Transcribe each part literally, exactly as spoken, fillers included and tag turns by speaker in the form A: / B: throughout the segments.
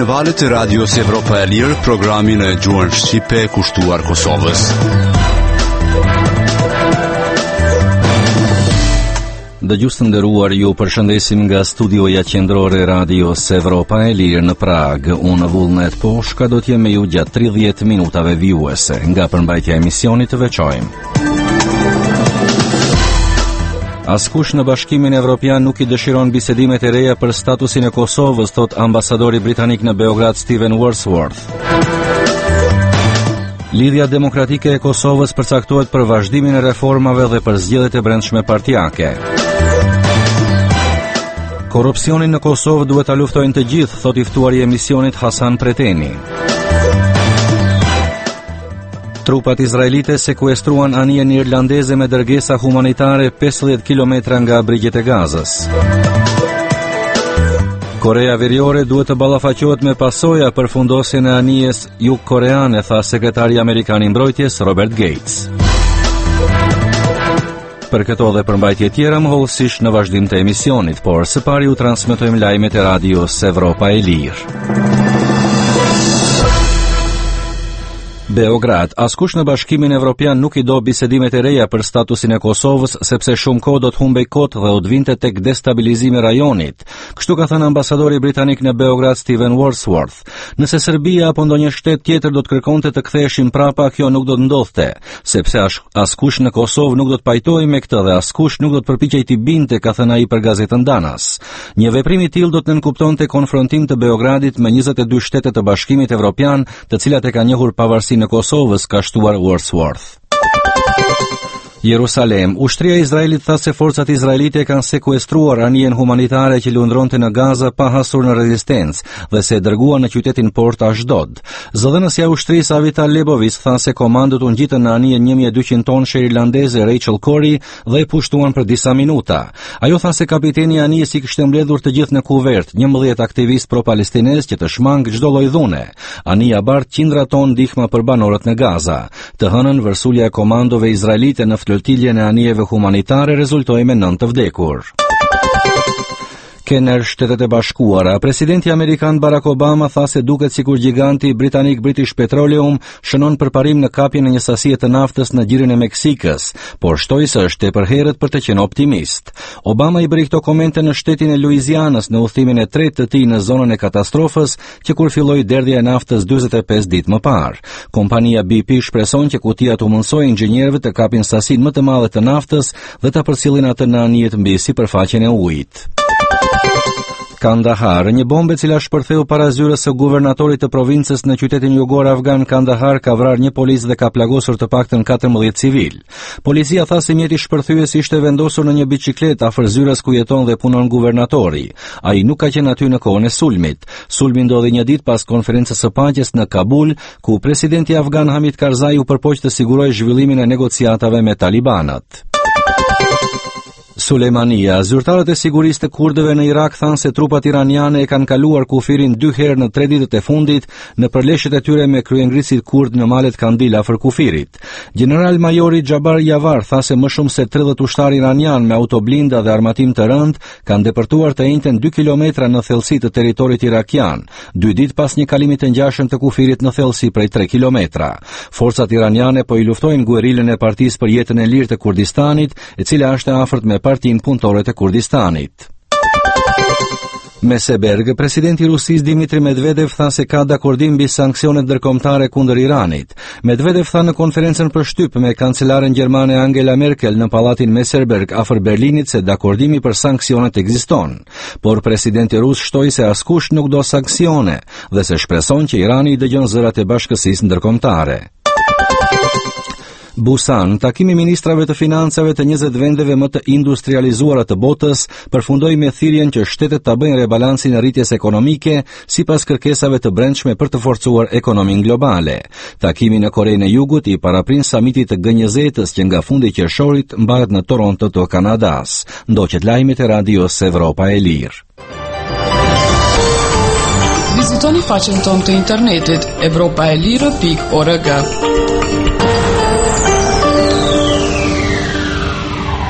A: valët e Radios Evropa e Lirë, programin e gjuhën shqipe kushtuar Kosovës.
B: Dëgjues të nderuar, ju përshëndesim nga studioja qendrore e Radios Evropa e Lirë në Prag. Unë Vullnet Poshka do t'jem me ju gjatë tridhjetë minutave vijuese. Nga përmbajtja e emisionit të veçojmë. Askush në Bashkimin Evropian nuk i dëshiron bisedimet e reja për statusin e Kosovës, thot ambasadori britanik në Beograd Stephen Wordsworth. Lidhja demokratike e Kosovës përcaktohet për vazhdimin e reformave dhe për zgjedhjet e brendshme partijake. Korrupsionin në Kosovë duhet ta luftojnë të gjithë, thot i ftuari i emisionit Hasan Preteni. Trupat izraelite sekuestruan anijen irlandeze me dërgesa humanitare pesëdhjetë kilometra nga brigjet e Gazës. Korea Veriore duhet të ballafaqohet me pasoja për fundosjen e anijes jugkoreane, tha sekretari amerikan i mbrojtjes Robert Gates. Për këto dhe përmbajtje tjera më hollësisht në vazhdim të emisionit, por së pari u transmetojmë lajmet e Radios Evropa e Lirë. Beograd. Askush në Bashkimin Evropian nuk i do bisedimet e reja për statusin e Kosovës, sepse shumë kohë do të humbej kot dhe u të vinte tek destabilizimi i rajonit. Kështu ka thënë ambasadori britanik në Beograd Stephen Wordsworth. Nëse Serbia apo ndonjë shtet tjetër do të kërkonte të ktheheshin prapa, kjo nuk do të ndodhte, sepse askush në Kosovë nuk do të pajtohej me këtë dhe askush nuk do të përpiqej t'i binte, ka thënë ai për gazetën Danas. Një veprim i tillë do të nënkuptonte konfrontim të Beogradit me njëzet e dy shtete të Bashkimit Evropian, të cilat e kanë njohur pavarësinë në Kosovës, ka shtuar Wordsworth. Jerusalem. Ushtria e Izraelit tha se forcat izraelite kanë sekuestruar anijen humanitare që lundronte në Gaza pa hasur në rezistencë dhe se e dërguan në qytetin Port Ashdod. Zëdhënësja e ushtrisë Avital Lebovic tha se komandët u ngjitën në anijen një mijë e dyqind tonëshe irlandeze Rachel Corrie dhe e pushtuan për disa minuta. Ajo tha se kapiteni i anijes i kishte mbledhur të gjithë në kuvert njëmbëdhjetë aktivistë pro-palestinez që të shmang çdo lloj dhune. Anija bart qindra ton ndihmë për banorët në Gaza. Të hënën vërsulja e komandove izraelite në flotilljen e anijeve humanitare rezultoi me nëntë të vdekur. Kener Shtetet e Bashkuara. Presidenti amerikan Barack Obama tha se duket sikur giganti britanik British Petroleum shënon përparim në kapjen e një sasie të naftës në gjirin e Meksikës, por shtoi se është tepër herët për të qenë optimist. Obama i bëri këto komente në shtetin e Louisianës në udhëtimin e tretë të tij në zonën e katastrofës, që kur filloi derdhja e naftës dyzet e pesë ditë më parë. Kompania B P shpreson që kutia të mundsojë inxhinierëve të kapin sasinë më të madhe të naftës dhe ta përcjellin atë në anijet mbi sipërfaqen e ujit. Kandahar. Një bombë e cila shpërtheu para zyrës së guvernatorit të provincës në qytetin jugor afgan Kandahar ka vrarë një policë dhe ka plagosur të paktën katërmbëdhjetë civil. Policia tha se mjeti shpërthyes ishte vendosur në një biçikletë afër zyrës ku jeton dhe punon guvernatori. Ai nuk ka qenë aty në kohën e sulmit. Sulmi ndodhi një ditë pas konferencës së paqes në Kabul, ku presidenti afgan Hamid Karzai u përpoq të sigurojë zhvillimin e negociatave me talibanët. Sulejmania. Zyrtarët e sigurisë të kurdëve në Irak thanë se trupat iraniane e kanë kaluar kufirin dy herë në tre ditët e fundit në përleshjet e tyre me kryengrisit kurd në malet Kandil afër kufirit. General Majori Xhabar Yavar tha se më shumë se tridhjetë ushtarë iranian me autoblinda dhe armatim të rënd kanë depërtuar të njëjtën dy kilometra në thellësi të territorit irakian, dy ditë pas një kalimi të ngjashëm të kufirit në thellësi prej tre kilometra. Forcat iraniane po i luftojnë guerilën e Partisë për Jetën e Lirë të Kurdistanit, e cila është e afërt me Partinë Punëtore të Kurdistanit. Meseberg. Presidenti i Rusisë Dmitri Medvedev tha se ka dakordim mbi sanksionet ndërkombëtare kundër Iranit. Medvedev tha në konferencën për shtyp me kancelaren gjermane Angela Merkel në pallatin Meseberg afër Berlinit se dakordimi për sanksionet ekziston. Por presidenti rus shtoi se askush nuk do sanksione dhe se shpreson që Irani i dëgjon zërat e bashkësisë ndërkombëtare. Busan. Takimi ministrave të financave të njëzet vendeve më të industrializuara të botës përfundoi me thirrjen që shtetet ta bëjnë rebalancin e rritjes ekonomike sipas kërkesave të brendshme për të forcuar ekonominë globale. Takimi në Korenë e Jugut i paraprin samitit të G njëzet-s që nga fundi i qershorit mbahet në Toronto të Kanadas. Ndoqet lajmet e Radios Evropa e Lirë.
C: Vizitoni faqen tonë të internetit evropa e lirë pikë org.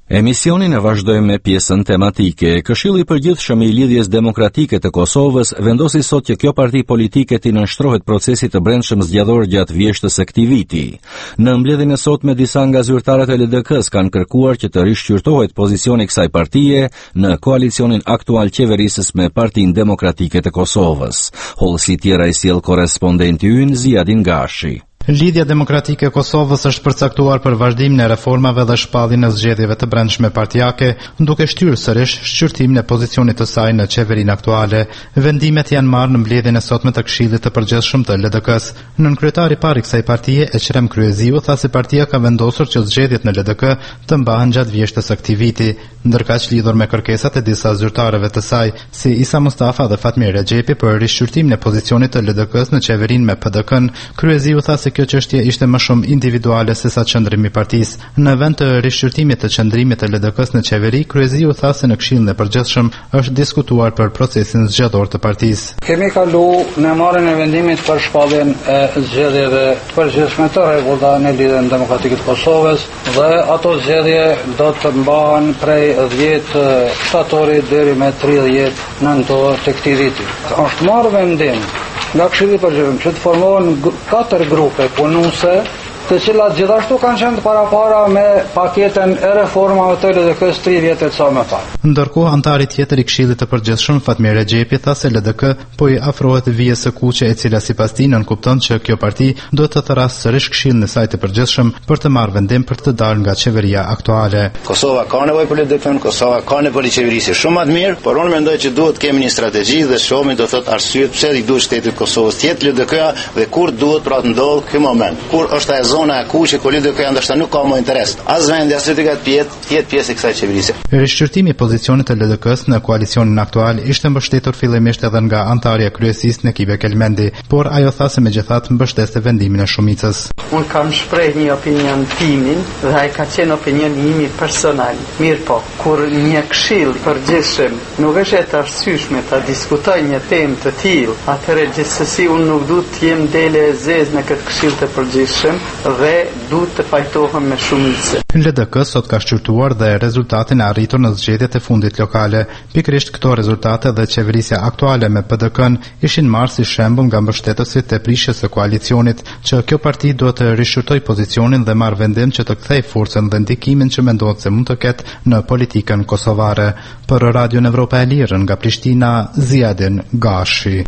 B: Emisionin e vazhdojmë me pjesën tematike. Këshilli i Përgjithshëm i Lidhjes Demokratike të Kosovës vendosi sot që kjo parti politike t'i nënshtrohet procesit të brendshëm zgjedhor gjatë vjeshtës së këtij viti. Në mbledhjen e sotme disa nga zyrtarët e L D K-s kanë kërkuar që të rishqyrtohet pozicioni i kësaj partie në koalicionin aktual qeverisës me Partinë Demokratike të Kosovës. Hollësi tjera i sjell korrespondenti ynë Ziadin Gashi.
D: Lidhja Demokratike e Kosovës është përcaktuar për vazhdimin e reformave dhe shpalljen e zgjedhjeve të brendshme partijake, duke shtyrë sërish shqyrtimin e pozicionit të saj në qeverinë aktuale. Vendimet janë marrë në mbledhjen e sotme të Këshillit të Përgjithshëm të L D K-s. Nënkryetari i parë i kësaj partie, Ekrem Kryeziu, tha se partia ka vendosur që zgjedhjet në L D K të mbahen gjatë vjeshtës së këtij viti, ndërkaq lidhur me kërkesat e disa zyrtarëve të saj, si Isa Mustafa dhe Fatmir Rexhepi për rishqyrtimin e pozicionit të L D K-s në qeverinë me P D K-n, Kryeziu tha se kjo çështje ishte më shumë individuale se sa qëndrimi i partisë. Në vend të rishqyrtimit të qëndrimit të L D K-s në qeveri, Kryeziu tha se në Këshillin e Përgjithshëm është diskutuar për procesin zgjedhor të partisë.
E: Kemi kalu në marrjen e vendimit për shpalljen e zgjedhjeve të përgjithshme të rregullta në Lidhjen Demokratike të Kosovës dhe ato zgjedhje do të mbahen prej dhjetë shtatorit deri me tridhjetë nëntor të këtij viti. Është marrë vendim nga Këshilli i Përgjithshëm që të formohen katër grupe punuese, të cilat gjithashtu kanë qenë parapara me paketën e reformave të L D K-s tri vjet sa më parë.
D: Ndërkohë, antari tjetër i Këshillit të Përgjithshëm, Fatmir Rexhepi, tha se L D K po i afrohet vijes së kuqe, e cila sipas tij nënkupton që kjo parti duhet të tërasë sërish Këshillin e saj të Përgjithshëm për të marrë vendim për të dalë nga qeveria aktuale.
F: Kosova ka nevojë për L D K-n, Kosova ka nevojë për qeverisje shumë më të mirë, por unë mendoj që duhet kemi një strategji dhe shohim do thot arsyet pse i duhet shtetit të Kosovës të jetë L D K-ja dhe kur duhet pra të ndodh ky moment. Kur është ajo zona e kuqe ku L D K-ja ndoshta nuk ka më interes. As vendi as L D K të jetë të jetë pjesë e kësaj qeverisje.
D: Rishqyrtimi i pozicionit të L D K-s në koalicionin aktual ishte mbështetur fillimisht edhe nga antarja kryesisë Nekibe Kelmendi, por ajo tha se megjithatë mbështeste vendimin e shumicës.
G: Unë kam shpreh një opinion timin dhe ai ka qenë opinioni im personal. Mirë po, kur një këshill përgjithshëm nuk është e të arsyeshme ta diskutoj një temë të tillë, atëherë gjithsesi unë nuk duhet të jem dele e zezë në këtë këshill të përgjithshëm dhe duhet të pajtohem me shumicë.
D: L D K sot ka shqyrtuar dhe rezultatin e arritur në zgjedhjet e fundit lokale. Pikërisht këto rezultate dhe qeverisja aktuale me P D K-n ishin marrë si shembull nga mbështetësit e prishjes së koalicionit që kjo parti duhet të rishqyrtojë pozicionin dhe marrë vendim që të kthejë forcën dhe ndikimin që mendohet se mund të ketë në politikën kosovare. Për Radion Evropa e Lirë nga Prishtina, Ziadin Gashi.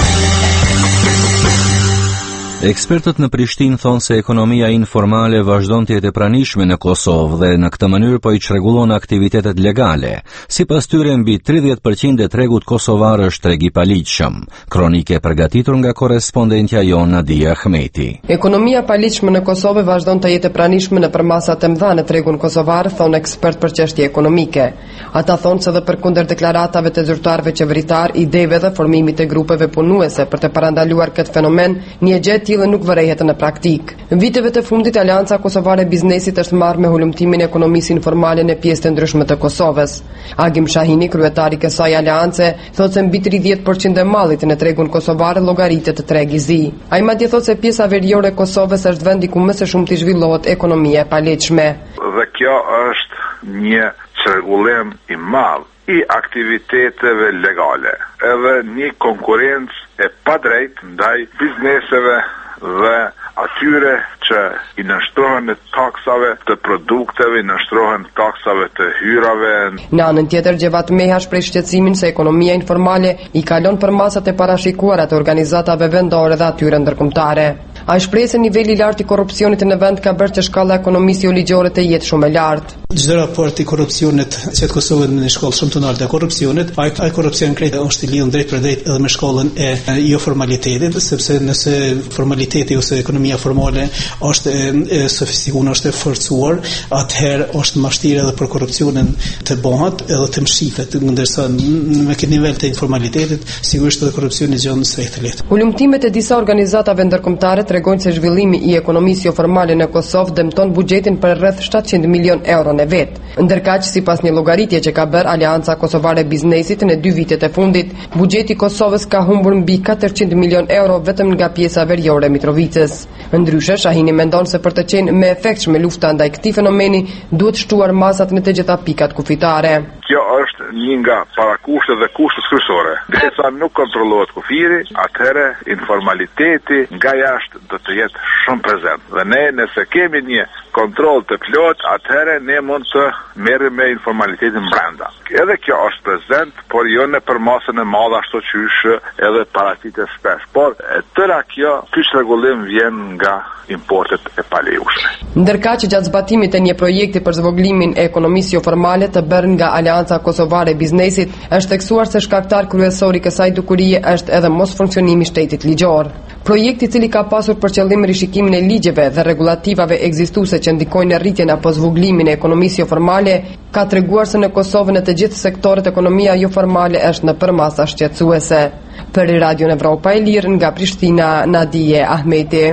B: Ekspertët në Prishtinë thonë se ekonomia informale vazhdon të jetë e pranishme në Kosovë dhe në këtë mënyrë po i çrregullon aktivitetet legale. Sipas tyre, mbi tridhjetë përqind e tregut kosovar është treg i paligjshëm. Kronike përgatitur nga korrespondentja jon Nadia Ahmeti.
H: Ekonomia e paligjshme në Kosovë vazhdon të jetë e pranishme në masat e mëdha në tregun kosovar, thonë ekspert për çështje ekonomike. Ata thonë se edhe përkundër deklaratave të zyrtarëve qeveritar, ideve dhe formimit të grupeve punuese për të parandaluar këtë fenomen, një gjë tillë nuk vërejhet në praktik. Në viteve të fundit, Alianca Kosovare e Biznesit është marrë me hulumtimin e ekonomisë informale në pjesë të ndryshme të Kosovës. Agim Shahini, kryetari i kësaj aleance, thotë se mbi tridhjetë përqind e mallit në tregun kosovar llogaritet të treg i zi. Ai madje thotë se pjesa veriore e Kosovës është vendi ku më së shumti zhvillohet ekonomia e paligjshme.
I: Dhe kjo është një çrregullim i madh i aktiviteteve legale, edhe një konkurrencë e padrejtë ndaj bizneseve dhe atyre që i nështrohen taksave të produkteve, i nështrohen taksave të hyrave.
H: Në anën tjetër, Gjevat Meha shpreh shqetësimin se ekonomia informale i kalon për masat e parashikuara të organizatave vendore dhe atyre ndërkombëtare. Ai shpreh se niveli i lartë i korrupsionit në vend ka bërë që shkalla ekonomisë ligjore të jetë shumë e lartë.
J: Çdo raport i korrupsionit që Kosova në një shkollë shumë të lartë e korrupsionit, ai ai korrupsion krejt është i lidhur drejt për drejt edhe me shkollën e jo formalitetit, sepse nëse formaliteti ose ekonomia formale është e sofistikuar, është e forcuar, atëherë është mashtirë edhe për korrupsionin të bëhat edhe të mshifet, ndërsa në këtë nivel të informalitetit sigurisht edhe korrupsioni gjon së lehtë.
H: Hulumtimet e disa organizatave ndërkombëtare tregojnë se zhvillimi i ekonomisë jo formale në Kosovë dëmton buxhetin për rreth shtatëqind milion euro në vet. Ndërkaq, sipas një llogaritje që ka bërë Aleanca Kosovare e Biznesit në dy vitet e fundit, buxheti i Kosovës ka humbur mbi katërqind milion euro vetëm nga pjesa veriore e Mitrovicës. Ndryshe, Shahini mendon se për të qenë me efektshme lufta ndaj këtij fenomeni duhet shtuar masat në të gjitha pikat kufitare.
I: Kjo është një nga parakushtet dhe kushtet kryesore. Derisa nuk kontrollohet kufiri, atëherë informaliteti nga jashtë do të jetë shumë prezent. Dhe ne nëse kemi një kontroll të plot, atëherë ne mund të merrem me informalitetin brenda. Edhe kjo është prezent, por jo në për masën e madhe ashtu qysh edhe paraqitës shpesh. Por e tëra kjo, ky rregullim vjen nga importet e palejushme.
H: Ndërkaq, gjatë zbatimit të një projekti për zvogëlimin e ekonomisë jo formale të bërë nga Aleanca Kosovare e Biznesit, është theksuar se shkaktar kryesor i kësaj dukurie është edhe mos funksionimi i shtetit ligjor. Projekti, i cili ka pasur për qëllim rishikimin e ligjeve dhe rregulativave ekzistuese që ndikojnë në rritjen apo zvogëlimin e ekonomisë jo formale, ka treguar se në Kosovë në të gjithë sektorët ekonomia jo formale është në përmasa shqetësuese. Për Radio Evropa e Lirë nga Prishtina, Nadije Ahmeti.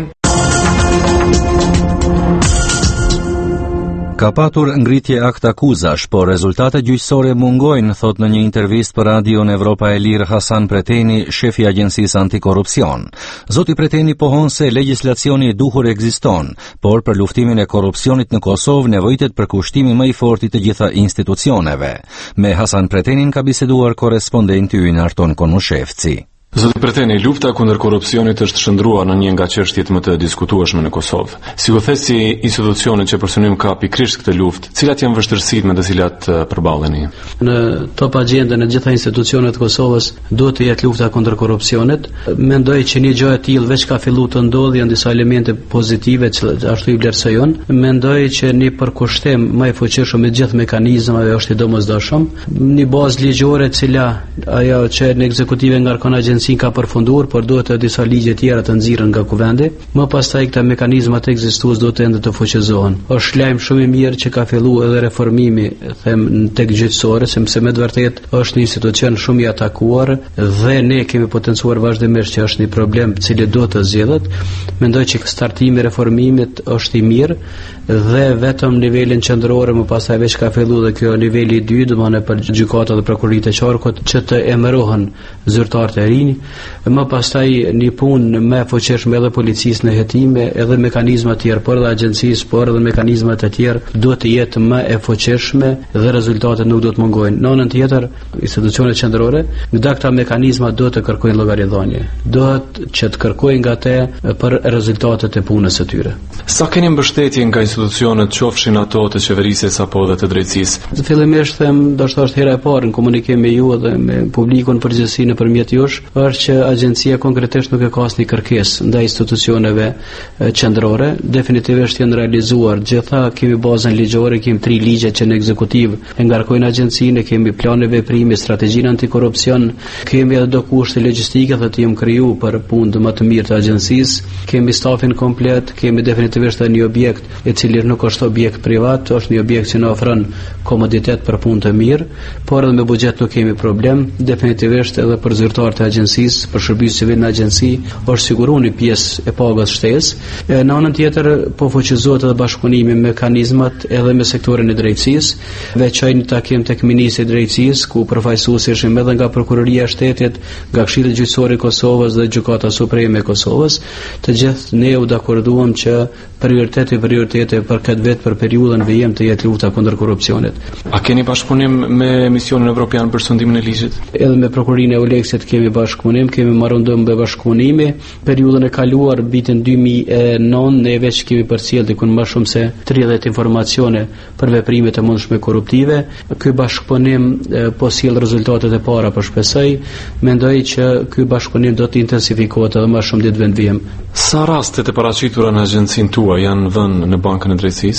B: Ka patur ngritje akt akuzash, por rezultatet gjyqësore mungojnë, thot në një intervistë për Radion Evropa e Lirë Hasan Preteni, shefi i Agjencisë Antikorrupsion. Zoti Preteni pohon se legjislacioni i duhur ekziston, por për luftimin e korrupsionit në Kosovë nevojitet për kushtimi më i fortë të gjitha institucioneve. Me Hasan Pretenin ka biseduar korrespondenti ynë Arton Konushevci.
K: Zoti Preteni, lufta kundër korrupsionit është shndruar në një nga çështjet më të diskutueshme në Kosovë. Sigurisht institucionet që përsynim ka pikërisht këtë luftë, cilat janë vështirësitë me të cilat përballeni?
L: Në top agjendën e gjitha institucionet të Kosovës duhet të jetë lufta kundër korrupsionit. Mendoj që një gjë e tillë veç ka filluar të ndodhë, janë disa elemente pozitive që ashtu i vlerësojnë. Mendoj që një përkushtim më i fuqishëm me gjithë mekanizmave është i domosdoshëm. Një bazë ligjore e cila ajo që në ekzekutive ngarkon agjencinë ka përfunduar, por duhet të disa ligje tjera të nxirren nga kuvendi. Më pastaj këta mekanizmat ekzistues duhet ende të fuqizohen. Është lajm shumë i mirë që ka filluar edhe reformimi, them, tek gjyqësorë, sepse me të vërtetë është një institucion shumë i atakuar dhe ne kemi potencuar vazhdimisht që është një problem i cili duhet të zgjidhet. Mendoj që startimi i reformimit është i mirë dhe vetëm nivelin qendror, më pastaj veç ka filluar dhe kjo niveli i dytë, domethënë për gjykata dhe prokuroritë e qarkut që të emërohen zyrtarët e rinj. Më pastaj një punë më e fuqishme edhe policisë në hetime, edhe mekanizma të tjerë, por edhe agjencisë, por edhe mekanizma të tjerë duhet të jetë më e fuqishme dhe rezultatet nuk duhet mungojnë. Në anën tjetër, institucionet qendrore, nga këta mekanizma duhet të kërkojnë llogaridhënie. Duhet që të kërkojnë nga te për rezultatet e punës së tyre.
K: Sa keni mbështetje nga institucionet, qofshin ato të qeverisjes apo edhe të drejtësisë?
L: Fillimisht them, ndoshta është hera e parë në komunikim me ju dhe me publikun përgjithësi nëpërmjet jush, është që agjencia konkretisht nuk e ka asnjë kërkesë ndaj institucioneve qendrore. Definitivisht janë realizuar gjitha, kemi bazën ligjore, kemi tri ligje që në ekzekutiv e ngarkojnë agjencinë, kemi plane veprimi, strategjinë antikorrupsion, kemi edhe do kushte logjistike dhe të jem kriju për punë më të mirë të agjencisë, kemi stafin komplet, kemi definitivisht edhe një objekt i cili nuk është objekt privat, është një objekt që na ofron komoditet për punë të mirë, por edhe me buxhet nuk kemi problem. Definitivisht edhe për zyrtarët e agjencisë, për shërbim civil në agjenci, është siguruar një pjesë e pagës shtesë. Në anën tjetër po fuqizohet edhe bashkëpunimi me mekanizmat edhe me sektorin e drejtësisë. Veçoj një takim tek ministri i drejtësisë, ku përfaqësuesi ishim edhe nga prokuroria e shtetit, nga Këshilli Gjyqësor i Kosovës dhe Gjykata Supreme e Kosovës. Të gjithë ne u dakorduam që prioriteti prioritete për këtë vit për periudhën vijim të jetë lufta kundër korrupsionit.
K: A keni bashkëpunim me Misionin Evropian për sundimin e ligjit?
L: Edhe me prokurorinë e Oleksit kemi bashkëpunim, kemi marrë ndëm me bashkëpunime. Periudhën e kaluar vitin dy mijë e nëntë ne veç kemi përcjell diku më shumë se tridhjetë informacione për veprimet e mundshme korruptive. Ky bashkëpunim po sjell rezultatet e para, por shpresoj, mendoj që ky bashkëpunim do të intensifikohet edhe më shumë ditë vend vijim.
K: Sa rastet e paraqitura në agjencinë tuaj janë vënë në bankën e drejtësisë?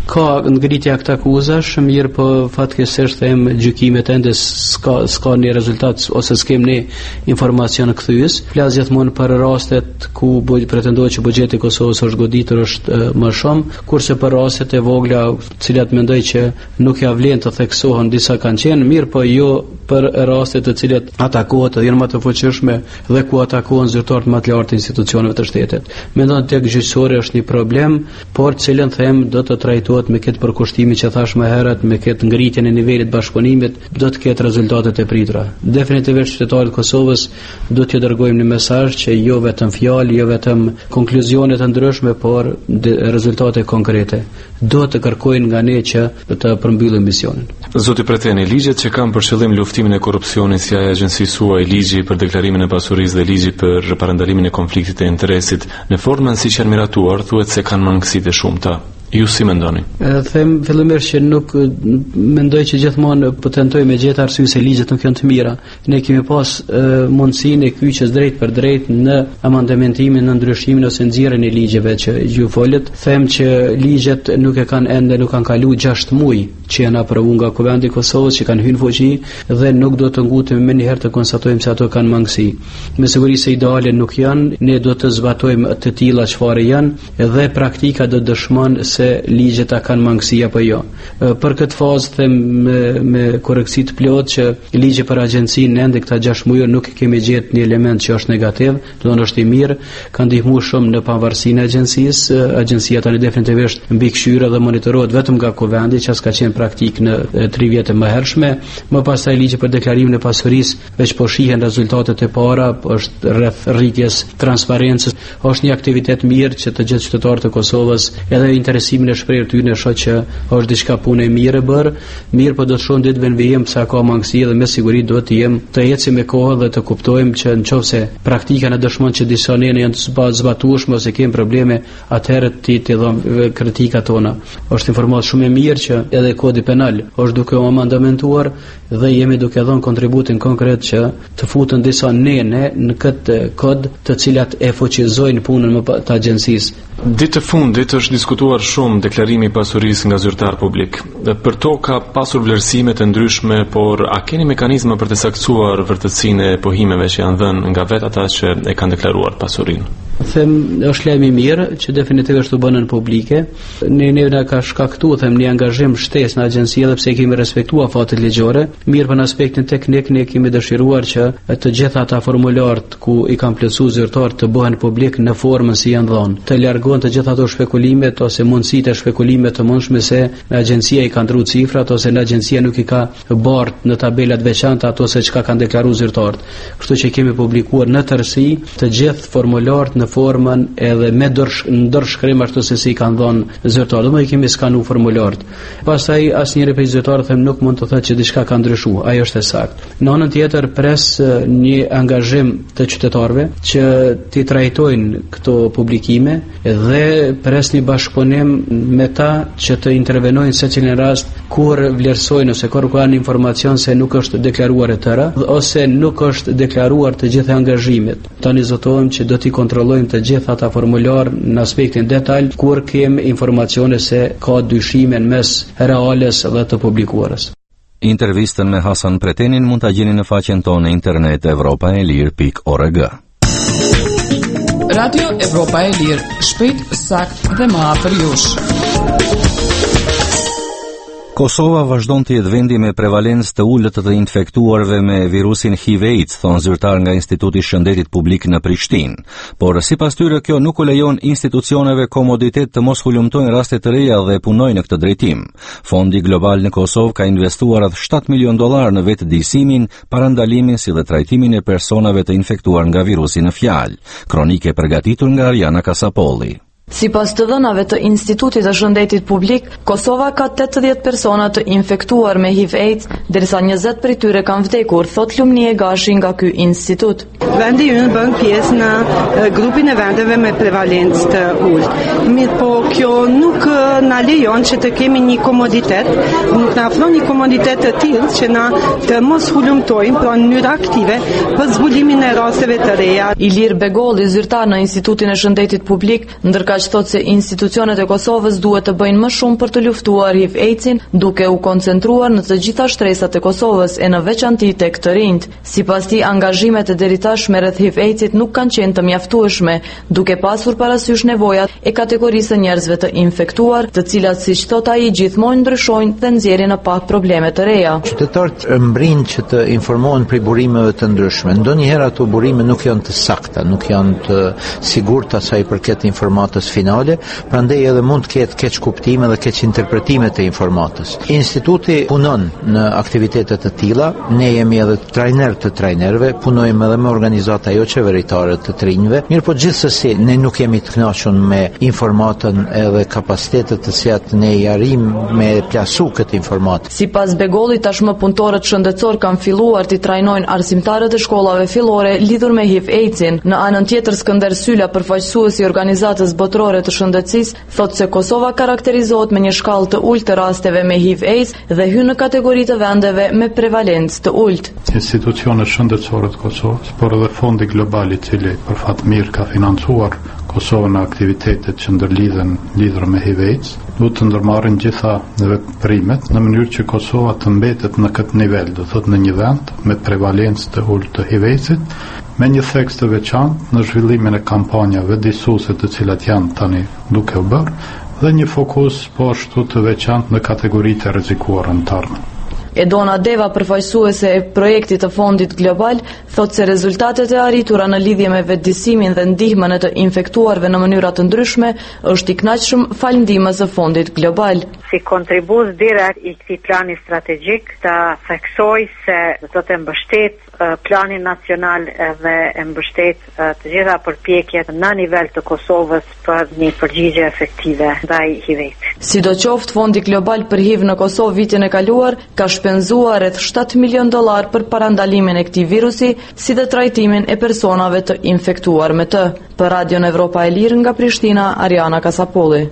L: Ka ngritja këtë akuzash, mirë po fatkeqësisht them gjykimet ende s'ka s'ka një rezultat ose s'kem ne informacion kthyes. Flas gjithmonë për rastet ku pretendohet që buxheti i Kosovës është goditur është më shumë, kurse për rastet e vogla, të cilat mendoj që nuk ja vlen të theksohen, disa kanë qenë mirë, po jo për rastet të cilat atakohet dhe janë më të fuqishme dhe ku atakohen zyrtarët më të lartë të institucioneve të shtetit. Mendon tek gjyqësori është një problem, por cilën them do të trajtohet me këtë përkushtimi që thash më herët, me këtë ngritjen e nivelit bashkëpunimit, do të ketë rezultatet e pritura. Definitivisht qytetarët e Kosovës do t'ju dërgojmë një mesazh që jo vetëm fjalë, jo vetëm konkluzione të ndryshme, por rezultate konkrete. Do të kërkojnë nga ne që të përmbyllim misionin.
K: Zoti Preteni, ligjet që kanë për qëllim luftimin e korrupsionit, si ai agjencisë suaj, ligji për deklarimin e pasurisë dhe ligji për parandalimin e konfliktit të interesit, në formën siç janë miratuar, thuhet se kanë mangësitë e shumta. Ju si mendoni?
L: Them fillimisht që nuk mendoj që gjithmonë po tentoj me gjetë arsye se ligjet nuk janë të mira. Ne kemi pas e, mundësinë e kyçes drejt për drejt në amandamentimin, në ndryshimin ose nxjerrjen e ligjeve që ju folët. Them që ligjet nuk e kanë ende nuk kanë kaluar gjashtë muaj që janë aprovuar nga Kuvendi i Kosovës, që kanë hyrë në fuqi dhe nuk do të ngutemi më një herë të konstatojmë se ato kanë mangësi. Me siguri se ideale nuk janë, ne do të zbatojmë të tilla çfarë janë dhe praktika do dëshmon se ligjet a kanë mangësi apo jo. Për këtë fazë them me, me korrektësi të plot që ligji për agjencinë ende këta gjashtë muaj nuk kemi gjetë një element që është negativ, do të thonë është i mirë, ka ndihmuar shumë në pavarësinë e agjencisë. Agjencia tani definitivisht mbikëqyrë dhe monitorohet vetëm nga Kuvendi, që s'ka qenë praktik në tri vjet e mëhershme. Më pastaj ligji për deklarimin e pasurisë veç po shihen rezultatet e para, është rreth rritjes transparencës, është një aktivitet mirë që të gjithë qytetarët e Kosovës edhe interesimin e shprehur ty në shoq që është diçka punë e mirë e bër, mirë po do të shohim ditë vën vijim pse ka mangësi dhe me siguri do të jem të ecim me kohë dhe të kuptojmë që nëse praktika na dëshmon që disa nene janë të zbatueshme ose kanë probleme, atëherë ti të dhom kritikat tona. Është informacion shumë e mirë që edhe kodi penal është duke u amendamentuar dhe jemi duke dhënë kontributin konkret që të futen disa nene në këtë kod, të cilat e fuqizojnë punën të agjencisë.
K: Ditë të fundit është diskutuar shumë deklarimi i pasurisë nga zyrtar publik. Për to ka pasur vlerësime të ndryshme, por a keni mekanizma për të saktuar vërtetësinë e pohimeve që janë dhënë nga vetë ata që e kanë deklaruar pasurinë?
L: Them është lajm i mirë që definitivisht u bënën publike. Ne ne na ka shkaktuar them një angazhim shtesë në agjenci edhe pse kemi respektuar fatet ligjore. Mirë, për aspektin teknik ne kemi dëshiruar që të gjitha ata formularët ku i kanë plotësuar zyrtarët të bëhen publik në formën si janë dhënë. Të largohen të gjitha ato spekulimet ose mundësitë e shpekulimeve të mundshme se në agjencia i kanë ndruar cifrat ose në agjencia nuk i ka bart në tabelat veçanta ato se çka kanë deklaruar zyrtarët. Kështu që kemi publikuar në tërësi të gjithë formularët në formën edhe me ndërshkrim ashtu se si kanë dhënë zyrtarët. Më i kemi skanu formularët. Pastaj asnjëri prej zyrtarëve them nuk mund të thotë që diçka ka ndryshuar. Ajo është e saktë. Në anën tjetër pres një angazhim të qytetarëve që ti trajtojnë këto publikime dhe pres një bashkëpunim me ta që të intervenojnë secilin rast kur vlerësojnë ose kur kanë informacion se nuk është deklaruar e tëra ose nuk është deklaruar të gjitha angazhimet. Tani zotohem që do t'i kontrollojmë të gjitha ata formular në aspektin detaj kur kem informacione se ka dyshime në mes reales dhe të publikuarës.
B: Intervistën me Hasan Pretenin mund ta gjeni në faqen tonë internet europa e lirë pikë org.
C: Radio Evropa e Lirë, shpejt, sakt dhe më afër jush.
B: Kosova vazhdon të jetë vendi me prevalencë të ulët të infektuarve me virusin H I V AIDS, thon zyrtar nga Instituti i Shëndetit Publik në Prishtinë. Por sipas tyre kjo nuk u lejon institucioneve komoditet të mos hulumtojnë raste të reja dhe punojnë në këtë drejtim. Fondi Global në Kosovë ka investuar rreth shtat milion dollar në vetëdijsimin, parandalimin si dhe trajtimin e personave të infektuar nga virusi në fjalë. Kronike përgatitur nga Ariana Kasapolli.
M: Sipas të dhënave të Institutit të Shëndetit Publik, Kosova ka tetëdhjetë persona të infektuar me H I V AIDS, derisa njëzet prej tyre kanë vdekur, thot Lumnie Gashi nga ky institut.
N: Vendi ynë bën pjesë në grupin e vendeve me prevalencë të ulët. Mirë po, kjo nuk na lejon që të kemi një komoditet, nuk na ofron një komoditet të tillë që na të mos hulumtojmë pra në mënyrë aktive për zbulimin e rasteve të reja.
M: Ilir Begolli, zyrtar në Institutin e Shëndetit Publik, ndërka Kaq thotë se institucionet e Kosovës duhet të bëjnë më shumë për të luftuar H I V AIDS-in, duke u koncentruar në të gjitha shtresat e Kosovës e në veçanti tek të rinjt. Sipas tij, angazhimet e deritashme rreth H I V AIDS-it nuk kanë qenë të mjaftueshme, duke pasur parasysh nevojat e kategorisë së njerëzve të infektuar, të cilat siç thot ai gjithmonë ndryshojnë dhe nxjerrin në pa probleme të reja.
O: Qytetarët mbrin që të informohen për burimeve të ndryshme. Ndonjëherë ato burime nuk janë të sakta, nuk janë të sigurta sa i përket informatës finale, prandaj edhe mund të ketë keq kuptime dhe keq interpretime të informatës. Instituti punon në aktivitete të tilla, ne jemi edhe trajner të trajnerëve, punojmë edhe me organizata jo qeveritare të trinjve, mirë po gjithsesi ne nuk jemi të kënaqur me informatën edhe kapacitetet të cilat ne i arrim me plasu këtë informatë.
M: Sipas Begollit, tashmë punëtorët shëndetësor kanë filluar të trajnojnë arsimtarët e shkollave fillore lidhur me H I V AIDS-in. Në anën tjetër, Skënder Syla, përfaqësuesi i organizatës botërore të shëndetësisë, thotë se Kosova karakterizohet me një shkallë të ulët të rasteve me H I V AIDS dhe hyn në kategori të vendeve me prevalencë të ulët.
P: Institucionet shëndetësore të Kosovës, por edhe Fondi Global i cili për fat mirë ka financuar Kosovën në aktivitetet që ndërlidhen lidhur me H I V AIDS, duhet të ndërmarrin gjitha veprimet në mënyrë që Kosova të mbetet në këtë nivel, do thotë në një vend me prevalencë të ulët të H I V AIDS-it, me një theks të veçantë në zhvillimin e kampanjave disuese të cilat janë tani duke u bërë dhe një fokus po ashtu të veçantë në kategoritë e rrezikuara në tarme.
M: Edona Deva, përfaqësuese e projektit të Fondit Global, thotë se rezultatet e arritura në lidhje me vetëdijsimin dhe ndihmën e të infektuarve në mënyra të ndryshme është i kënaqshëm fal ndihmës së Fondit Global.
Q: Si kontribut direkt i këtij plani strategjik të theksoj se do të mbështet planin nacional dhe e mbështet të gjitha përpjekjet në nivel të Kosovës për një përgjigje efektive ndaj H I V-it.
M: Sidoqoftë, Fondi Global për H I V në Kosovë vitin e kaluar ka shpenzuar rreth shtat milion dollar për parandalimin e këtij virusi, si dhe trajtimin e personave të infektuar me të. Për Radion Evropa e Lirë nga Prishtina, Ariana Kasapolli.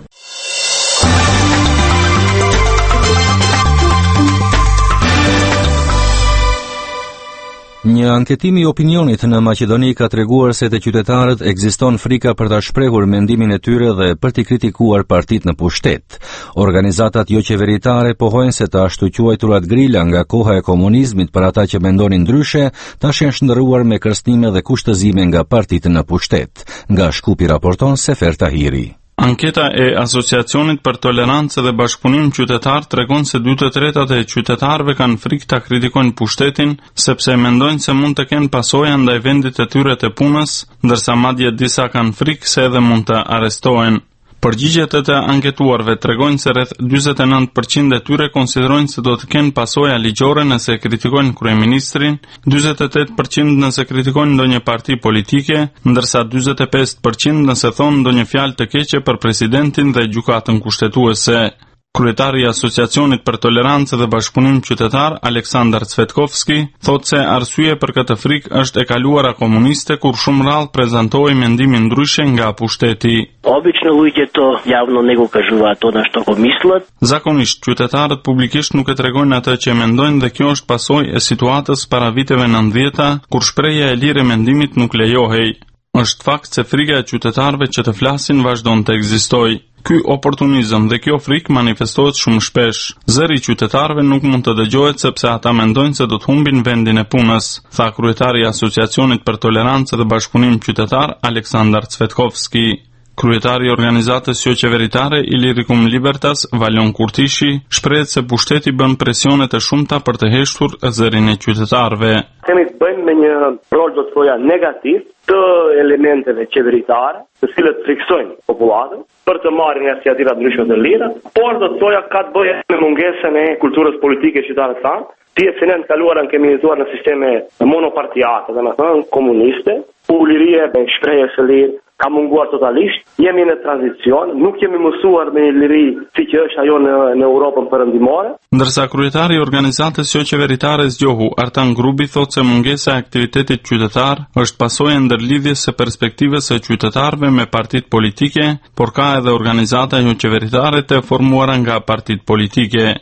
B: Një anketim i opinionit në Maqedoni ka treguar se te qytetarët ekziston frika për ta shprehur mendimin e tyre dhe për të kritikuar partitë në pushtet. Organizatat jo qeveritare pohojnë se të ashtu quajturat grila nga koha e komunizmit për ata që mendonin ndryshe, tash janë shndërruar me kërcënime dhe kushtëzime nga partitë në pushtet. Nga Shkupi raporton Sefer Tahiri.
R: Anketa e Asociacionit për Tolerancë dhe Bashkëpunim Qytetar tregon se dy të tretat e qytetarëve kanë frikë ta kritikojnë pushtetin, sepse mendojnë se mund të kenë pasoja ndaj vendit të tyre të punës, ndërsa madje disa kanë frikë se edhe mund të arrestohen. Përgjigjet e të anketuarve tregojnë se rreth njëzet e nëntë përqind e tyre konsiderojnë se do të kenë pasoja ligjore nëse kritikojnë kryeministrin, njëzet e tetë përqind nëse kritikojnë ndonjë parti politike, ndërsa njëzet e pesë përqind nëse thonë ndonjë fjalë të keqe për presidentin dhe gjykatën kushtetuese. Kryetari i Asociacionit për Tolerancë dhe Bashkëpunim Qytetar, Aleksandar Cvetkovski, thotë se arsye për këtë frikë është e kaluara komuniste kur shumë rrallë prezantoi mendime ndryshe nga pushteti.
S: Обично луѓето јавно не го кажуваат тоа што го мислат.
R: Zakonisht qytetarët publikisht nuk e tregojnë atë që mendojnë dhe kjo është pasojë e situatës para viteve nëntëdhjetë, kur shprehja e lirë e mendimit nuk lejohej. Është fakt se frika e qytetarëve që të flasin vazhdon të ekzistojë. Ky oportunizëm dhe kjo frikë manifestohet shumë shpesh. Zëri i qytetarëve nuk mund të dëgjohet sepse ata mendojnë se do të humbin vendin e punës, tha kryetari i Asociacionit për Tolerancë dhe Bashkëpunim Qytetar, Aleksandar Cvetkovski. Kryetari i organizatës jo qeveritare Ilirikum Libertas, Valion Kurtishi, shprehet se pushteti bën presione të shumta për të heshtur zërin e qytetarëve.
S: Kemi të bëjmë me një rol do të thoja negativ të elementeve qeveritare, të cilët friksojnë popullatën për të marrë iniciativa ndryshme të lira, por do të thoja ka të bëjë me mungesën e kulturës politike shqiptare të tanë. Tje që ne në kaluarën kemi jetuar në sisteme monopartiate, dhe në thënë komuniste, u lirie me shprehjes së lirë ka munguar totalisht, jemi në tranzicion, nuk jemi mësuar me një liri si që është ajo në, në Europën perëndimore.
R: Ndërsa kryetari i organizatës jo qeveritare zgjohu Artan Grubi thotë se mungesa e aktivitetit qytetar është pasojë e ndërlidhjes së perspektivës së qytetarëve me partitë politike, por ka edhe organizata jo qeveritare të formuara nga partitë politike.
S: Mungesa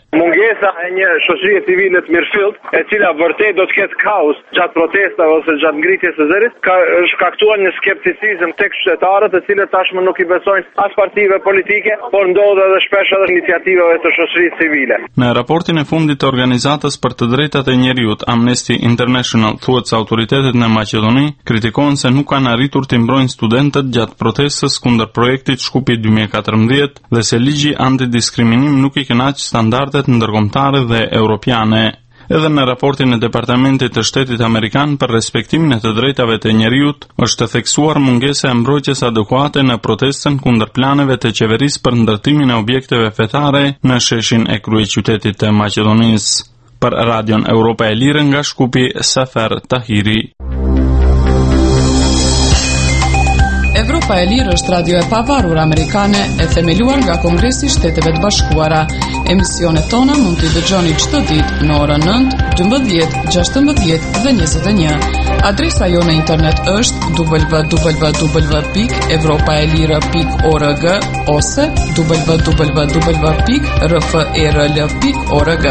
S: pengesa e një shoqërie civile të mirëfillt, e cila vërtet do të ketë kaos gjatë protestave ose gjatë ngritjes së zërit, ka shkaktuar një skepticizëm tek qytetarët, të cilët tashmë nuk i besojnë as partive politike, por ndodhe edhe shpesh edhe iniciativave të shoqërisë civile.
R: Në raportin e fundit të organizatës për të drejtat e njeriut Amnesty International thuhet se autoritetet në Maqedoni kritikohen se nuk kanë arritur të mbrojnë studentët gjatë protestës kundër projektit Shkupi dy mijë e katërmbëdhjetë dhe se ligji antidiskriminim nuk i kënaq standardet ndërkombëtare dhe europiane. Edhe në raportin e Departamentit të Shtetit Amerikan për respektimin e të drejtave të njeriut, është theksuar mungesa e mbrojtjes adekuate në protestën kundër planeve të qeverisë për ndërtimin e objekteve fetare në sheshin e kryeqytetit të Maqedonisë. Për Radion Europa e Lirë nga Shkupi, Safer Tahiri.
C: Europa e Lirë është radio e pavarur amerikane e themeluar nga Kongresi i Shteteve të Bashkuara. Emisionet tona mund t'i dëgjoni çdo ditë në orën nëntë, dymbëdhjetë, gjashtëmbëdhjetë dhe njëzet e një. Adresa jo në internet është w w w pikë evropaelire pikë org ose w w w pikë r f e r l pikë org.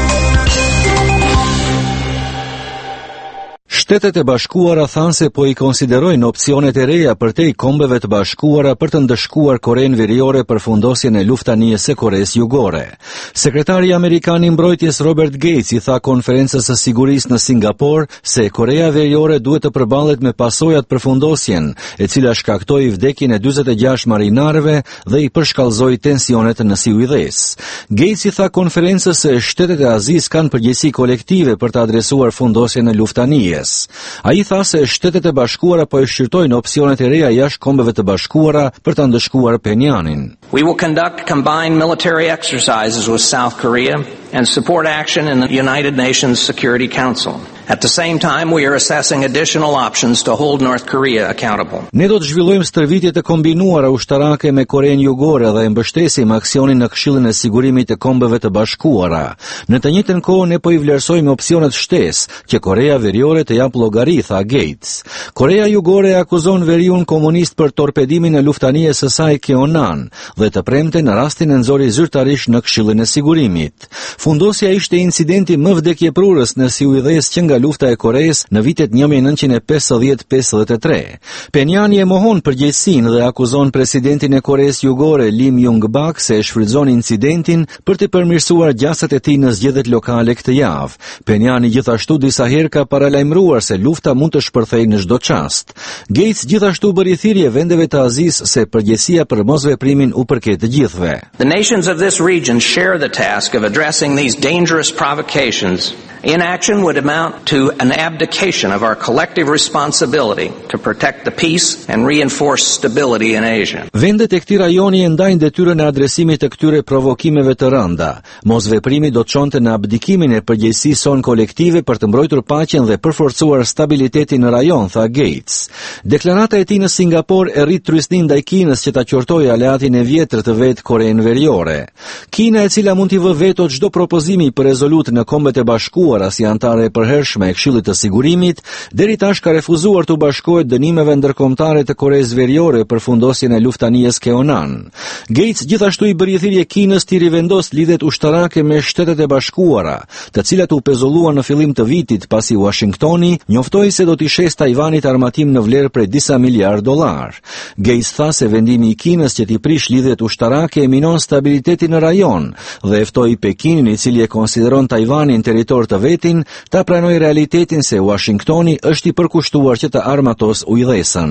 B: Shtetet e Bashkuara thanë se po i konsiderojnë opsionet e reja për te i kombeve të bashkuara për të ndëshkuar Korenë Veriore për fundosjen e luftanies së Koresë Jugore. Sekretari Amerikan i Mbrojtjes Robert Gates i tha konferencës së sigurisë në Singapur se Korea Veriore duhet të përballet me pasojat për fundosjen, e cila shkaktoi vdekjen e dyzet e gjashtë marinarëve dhe i përshkallzoi tensionet në Siujdes. Gates i tha konferencës se shtetet e Azisë kanë përgjegjësi kolektive për të adresuar fundosjen e luftanies. A i tha se Shtetet e Bashkuara po e shqyrtojnë opsionet e reja jashtë kombeve të bashkuara për të ndëshkuar Penjanin.
T: We will conduct combined military exercises with South Korea and support action in the United Nations Security Council. At the same time, we are assessing additional options to hold North Korea accountable.
B: Ne do të zhvillojmë stërvitje të kombinuara ushtarake me Korenë Jugore dhe mbështesim aksionin në Këshillin e Sigurimit të Kombeve të Bashkuara. Në të njëjtën kohë ne po i vlerësojmë opsionet shtesë që Korea Veriore të jap llogari, tha Gates. Korea Jugore akuzon Veriun komunist për torpedimin e luftanies së saj Keonan dhe të premte në rastin e nxori zyrtarisht në Këshillin e Sigurimit. Fundosja ishte incidenti më vdekjeprurës në Siujdes që nga lufta e Koresë në vitet një mijë e nëntëqind e pesëdhjetë pesëdhjetë e tre. Penjani e mohon përgjegjësinë dhe akuzon presidentin e Koresë Jugore Lim Jong-bak se e shfrytëzon incidentin për të përmirësuar gjasat e tij në zgjedhjet lokale këtë javë. Penjani gjithashtu disa herë ka paralajmëruar se lufta mund të shpërthejë në çdo çast. Gates gjithashtu bëri thirrje vendeve të Azisë se përgjegjësia për mosveprimin u përket të gjithëve.
T: The nations of this region share the task of addressing these dangerous provocations. Inaction would amount to an abdication of our collective responsibility to protect the peace and reinforce stability in Asia.
B: Vendet e këtij rajoni e ndajnë detyrën e adresimit të këtyre provokimeve të rënda. Mosveprimi do të çonte në abdikimin e përgjegjësisë son kolektive për të mbrojtur paqen dhe përforcuar stabilitetin në rajon, tha Gates. Deklarata e tij në Singapur e rrit trysnin ndaj Kinës që ta qortojë aleatin e vjetër të vet Korenë Veriore. Kina, e cila mund t'i vë veto çdo propozimi për rezolut në Kombet e Bashkuara si antare e përhershme e Këshillit të Sigurimit, deri tash ka refuzuar të bashkohet dënimeve ndërkombëtare të Koresë Veriore për fundosjen e luftanies Keonan. Gates gjithashtu i bëri thirrje Kinës të rivendos lidhjet ushtarake me Shtetet e Bashkuara, të cilat u pezulluan në fillim të vitit pasi Washingtoni njoftoi se do t'i shes Tajvanit armatim në vlerë prej disa miliard dollar. Gates tha se vendimi i Kinës që t'i prish lidhjet ushtarake e minon stabilitetin në rajon dhe e ftoi Pekinin, i cili e konsideron Tajvanin territor të vetin, ta pranoj realitetin se Washingtoni është i përkushtuar që të armatos Ujdesën.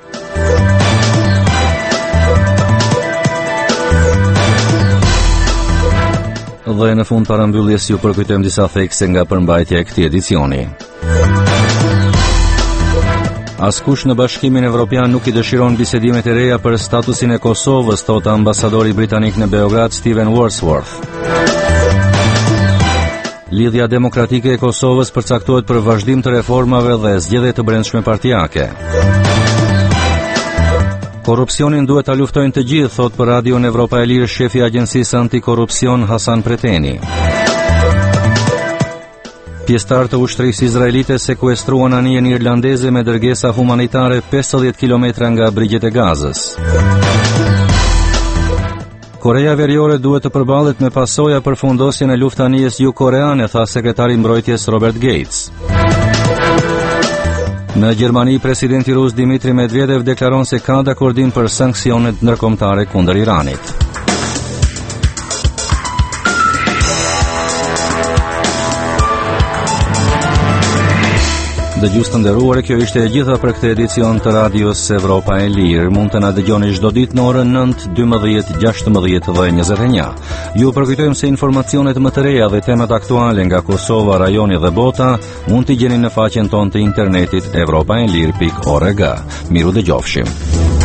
B: Dhe në fund parambyljes ju përkujtojmë disa thekse nga përmbajtja e këtij edicioni. Askush në Bashkimin Evropian nuk i dëshiron bisedimet e reja për statusin e Kosovës, thot ambasadori britanik në Beograd Stephen Wordsworth. Lidhja demokratike e Kosovës përcaktohet për vazhdim të reformave dhe zgjedhje të brendshme partijake. Korrupsionin duhet ta luftojnë të gjithë, thot për Radion Europa e Lirë shefi i Agjencisë Antikorrupsion Hasan Preteni. Pjesëtar të ushtrisë izraelite sekuestruan anijen irlandeze me dërgesa humanitare pesëdhjetë kilometra nga brigjet e Gazës. Korea Veriore duhet të përballet me pasoja për fundosjen e luftanijes jugkoreane, tha sekretari i mbrojtjes Robert Gates. Në Gjermani, presidenti rus Dmitri Medvedev deklaron se ka dakordim për sanksionet ndërkombëtare kundër Iranit. Dëgjues të nderuar, kjo ishte e gjitha për këtë edicion të Radios Evropa e Lirë. Mund të na dëgjoni çdo ditë në orën nëntë, dymbëdhjetë, gjashtëmbëdhjetë dhe njëzet e një. Ju përkujtojmë se informacionet më të reja dhe temat aktuale nga Kosova, rajoni dhe bota mund t'i gjeni në faqen tonë të internetit evropaelir pikë org. Miru dëgjofshim.